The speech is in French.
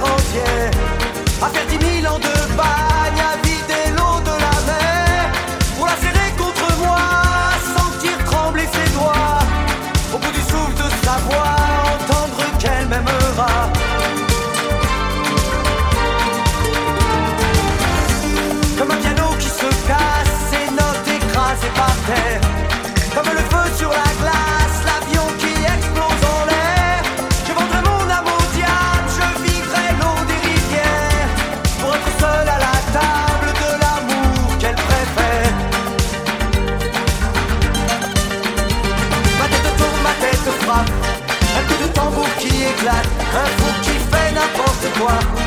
entier, à faire 10 000 ans de bagne, à vider l'eau de la mer, pour la serrer contre moi, sentir trembler ses doigts, au bout du souffle de sa voix, entendre qu'elle m'aimera. Comme un piano qui se casse, ses notes écrasées par terre, comme le feu sur la glace, l'avion qui explose en l'air. Je vendrai mon âme au diable, je vivrai l'eau des rivières, pour être seul à la table de l'amour qu'elle préfère. Ma tête tourne, ma tête frappe, un coup de tambour qui éclate, un fou qui fait n'importe quoi.